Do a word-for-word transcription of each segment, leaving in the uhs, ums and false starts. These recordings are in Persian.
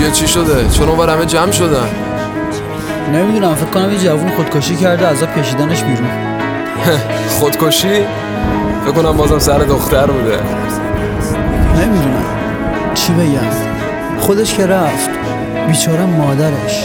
چیه چی شده؟ چون اونور همه جمع شدن. نمیدونم، فکر کنم یه جوون خودکشی کرده، عذاب کشیدنش بیرون. خودکشی؟ فکر کنم بازم سر دختر بوده. نمیدونم چی بگم، خودش که رفت، بیچاره مادرش.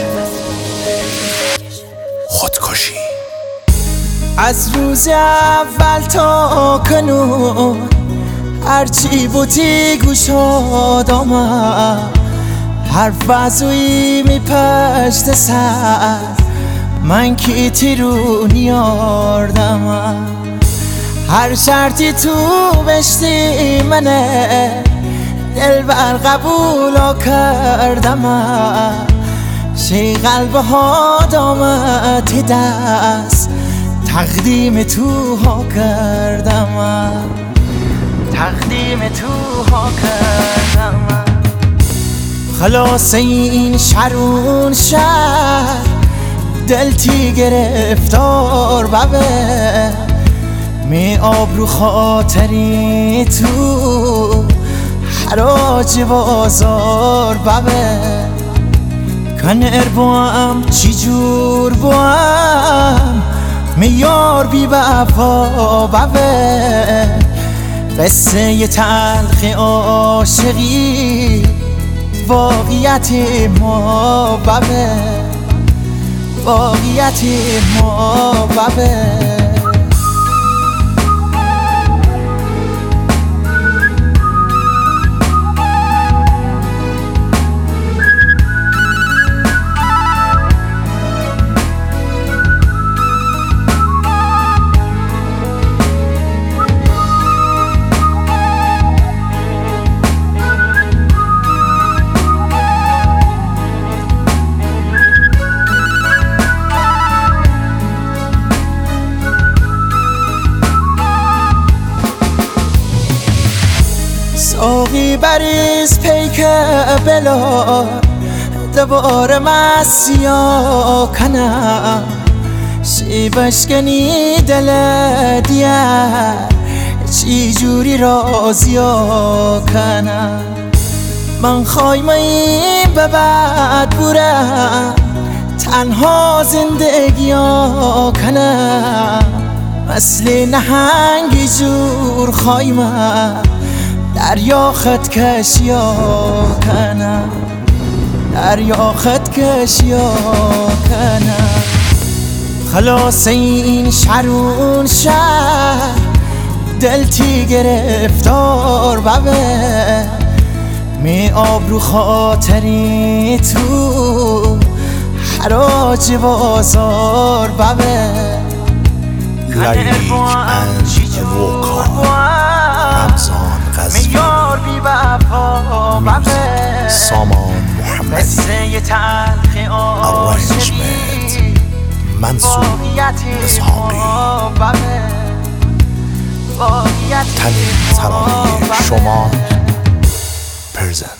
خودکشی از روز اول تا کنون هرچی بودی گوشاد آمد، هر وضعی می پشت سر من کی تیرون یاردم، هر شرطی تو بشتی منه دل بر قبولا کردم، شی قلب ها دامتی دست تقدیم تو ها کردم، تقدیم تو ها کردم. خلاص این شرون شهر دلتی گرفتار ببه، می آبرو خاطری تو حراج بازار ببه، کنر بوام چی جور بوام میار بی وفا ببه، قصه تلخ عاشقی واقعیت ما ببه، واقعیت ما ببه. ساقی بریز پیک بلا دوباره مسیا کنم، چی بشکنی دل دیگر چی جوری رازیا کنم، من خایمه به بعد بورم تنها زندگیا کنم، مثل نهنگی جور خایمه دریا خط کشیا کنم، دریا خط کشیا کنم. خلاص این شرون شهر دلتی گرفتار ببه، می آبرو خاطری تو حراج بازار ببه، لیک اند ووکا رمضان قزوینی موزیک سامان محمدی ارنجمنت منصور اسحاقی تنین ترانه شما پرزنت.